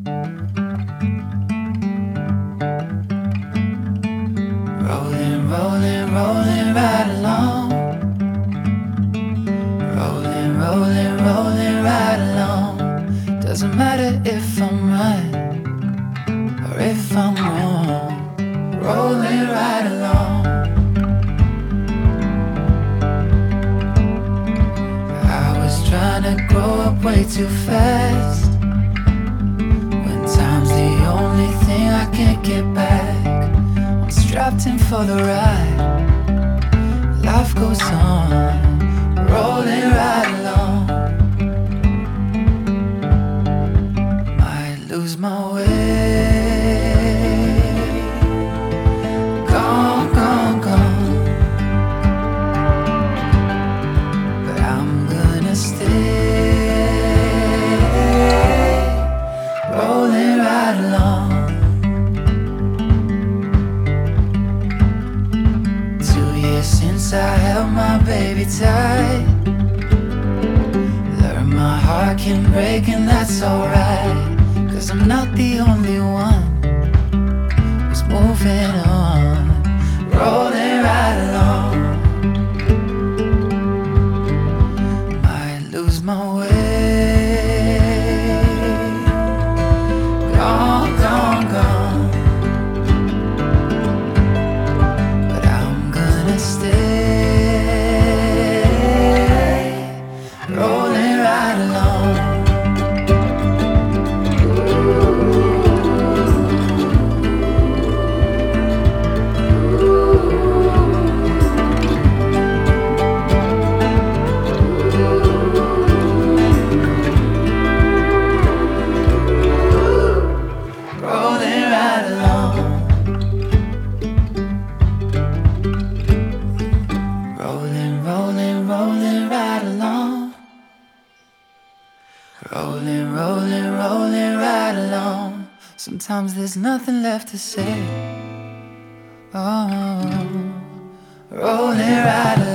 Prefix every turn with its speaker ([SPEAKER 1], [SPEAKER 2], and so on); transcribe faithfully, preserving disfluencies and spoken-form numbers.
[SPEAKER 1] Rolling, rolling, rolling right along. Rolling, rolling, rolling right along. Doesn't matter if I'm right or if I'm wrong. Rolling right along. I was trying to grow up way too fast, when time's the only thing I can't get back. I'm strapped in for the ride. Life goes on, rolling right along. Might lose my way. Gone, gone, gone. But I'm gonna stay. Rolling right along. Two years since I held my baby tight. Learn my heart can break and that's alright, 'cause I'm not the only one who's moving on. Rolling right along. Might lose my way. Gone, gone, gone. But I'm gonna stay. Rolling right along. Rolling right along. Rolling, rolling, rolling right along. Rolling, rolling, rolling right along. Sometimes there's nothing left to say. Oh, rolling right along.